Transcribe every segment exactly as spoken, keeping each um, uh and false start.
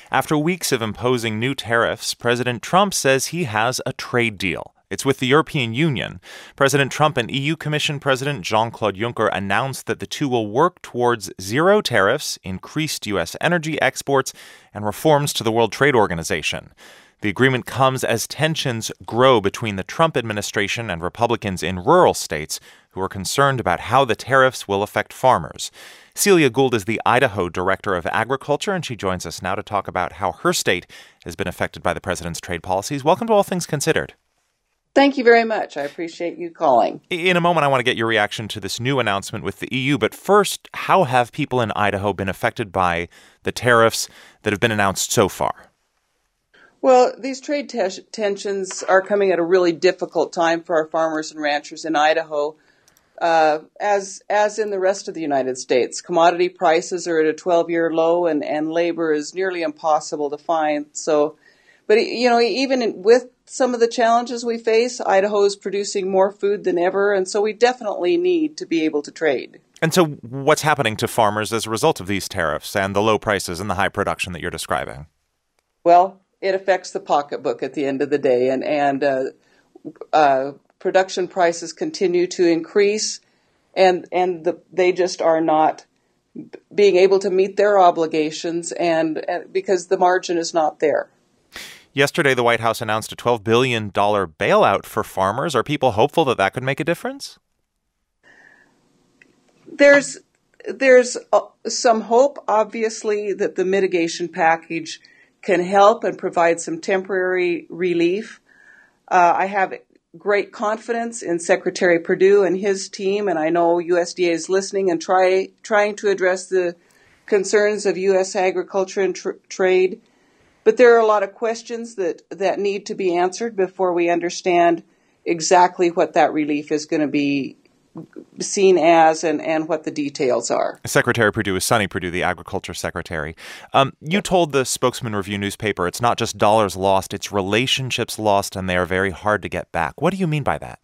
After weeks of imposing new tariffs, President Trump says he has a trade deal. It's with the European Union. President Trump and E U Commission President Jean-Claude Juncker announced that the two will work towards zero tariffs, increased U S energy exports, and reforms to the World Trade Organization. The agreement comes as tensions grow between the Trump administration and Republicans in rural states who are concerned about how the tariffs will affect farmers. Celia Gould is the Idaho Director of Agriculture, and she joins us now to talk about how her state has been affected by the president's trade policies. Welcome to All Things Considered. Thank you very much. I appreciate you calling. In a moment, I want to get your reaction to this new announcement with the E U. But first, how have people in Idaho been affected by the tariffs that have been announced so far? Well, these trade te- tensions are coming at a really difficult time for our farmers and ranchers in Idaho, uh, as as in the rest of the United States. Commodity prices are at a twelve-year low, and, and labor is nearly impossible to find. So, but you know, even in, with some of the challenges we face, Idaho is producing more food than ever, and so we definitely need to be able to trade. And so, what's happening to farmers as a result of these tariffs and the low prices and the high production that you're describing? Well, it affects the pocketbook at the end of the day, and and uh, uh, production prices continue to increase, and and the, they just are not being able to meet their obligations, and, and because the margin is not there. Yesterday, the White House announced a twelve billion dollars bailout for farmers. Are people hopeful that that could make a difference? There's there's some hope, obviously, that the mitigation package can help and provide some temporary relief. Uh, I have great confidence in Secretary Perdue and his team, and I know U S D A is listening and try trying to address the concerns of U S agriculture and tr- trade. But there are a lot of questions that, that need to be answered before we understand exactly what that relief is going to be seen as and, and what the details are. Secretary Perdue is Sonny Perdue, the Agriculture Secretary. Um, you told the Spokesman Review newspaper it's not just dollars lost, it's relationships lost, and they are very hard to get back. What do you mean by that?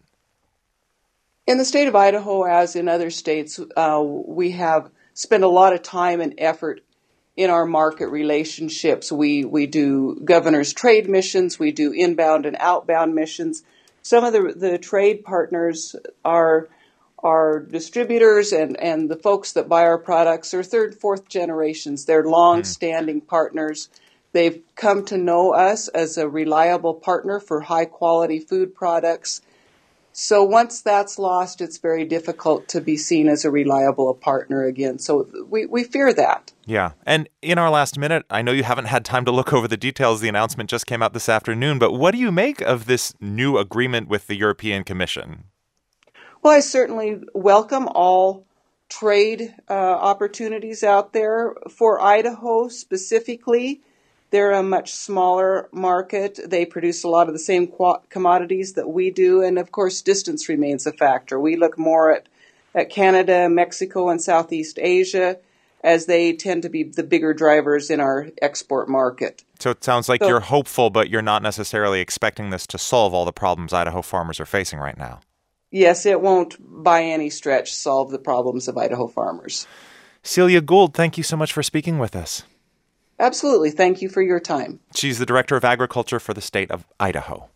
In the state of Idaho, as in other states, uh, we have spent a lot of time and effort in our market relationships. We we do governor's trade missions, we do inbound and outbound missions. Some of the the trade partners are our distributors and, and the folks that buy our products are third, fourth generations. They're long-standing mm. partners. They've come to know us as a reliable partner for high-quality food products. So once that's lost, it's very difficult to be seen as a reliable partner again. So we, we fear that. Yeah. And in our last minute, I know you haven't had time to look over the details. The announcement just came out this afternoon. But what do you make of this new agreement with the European Commission? Well, I certainly welcome all trade uh, opportunities out there. For Idaho specifically, they're a much smaller market. They produce a lot of the same qu- commodities that we do. And, of course, distance remains a factor. We look more at, at Canada, Mexico, and Southeast Asia, as they tend to be the bigger drivers in our export market. So it sounds like so, you're hopeful, but you're not necessarily expecting this to solve all the problems Idaho farmers are facing right now. Yes, it won't by any stretch solve the problems of Idaho farmers. Celia Gould, thank you so much for speaking with us. Absolutely. Thank you for your time. She's the Director of Agriculture for the state of Idaho.